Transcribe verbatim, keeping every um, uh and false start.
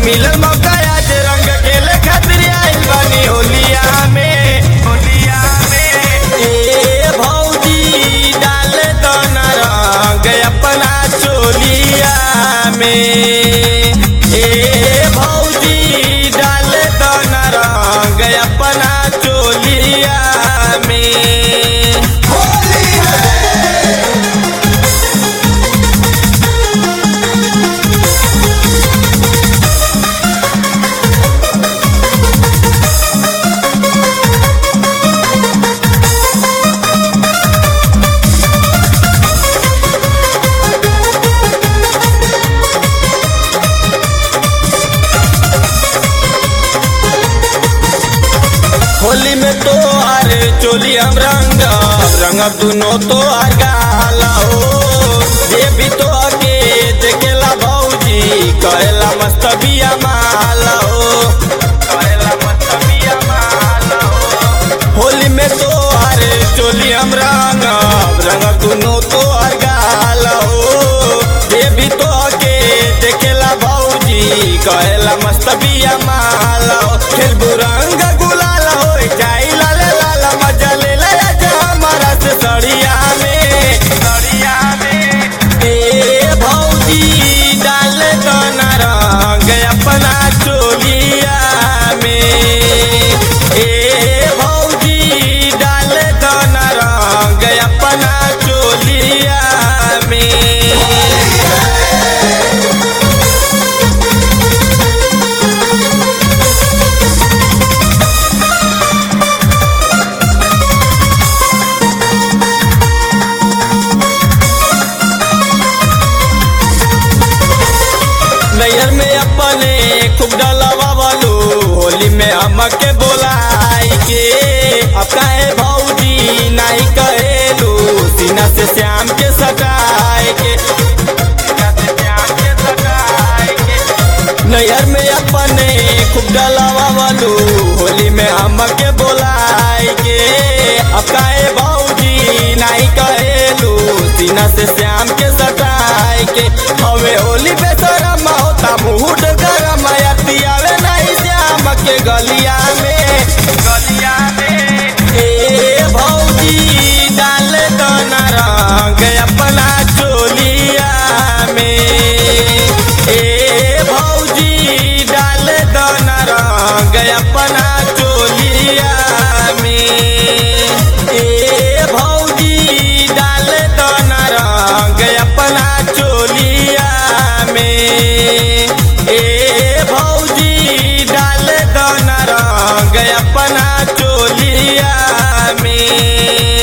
मिलल मौका आज रंग खेले खातिर आइल बानी होलिया में होलिया में। ए भौजी डाल दो न रंग अपना चोलिया में। ए भौजी डाल दो न रंग अपना चोलिया में। होली में तो आर चोली हम रंग रंग दुनो तो आर गाला हो। ये भी तो आके देखेला भौजी कहेला मस्त बिया माला हो कहेला मस्त बिया माला हो। होली में तो आर चोली हम रंग रंग दुनो तो आर गाला हो। ये भी तो आके देखेला भौजी कहेला मस्त बिया माला हो। खेलबू रंग गुलाल हो जाई लाल लाल मजा ले लया जा हमारा से सड़िया में सड़िया में। ए भौजी डाल दो न रंग अपना चोलिया में। ए भौजी डाल दो न रंग अपना चोलिया में। नैहर में अपने खूब डलवा वालू होली में अम्मा के बोलाई के। अब काहे भौजी नहीं कहेलू सीना से श्याम के सटाए के सीना से श्याम के सटाए के। नैहर में अपने खूब डलवा वालू होली में अम्मा के बोलाई के। अब काहे भौजी नहीं कहेलू सीना से श्याम के सटाए के। हवे होली बेसरम होता मुहूर्त गरम आवे नहीं श्याम के गलिया में गलिया में। ए भौजी डाल दो न रंग अपना चोलिया में। ए भौजी डाल दो न रंग अपना चोलिया में। ए भौजी डाल दो न रंग अपना चोलिया में। ए भौजी डाल दो न रंग अपना चोलिया में।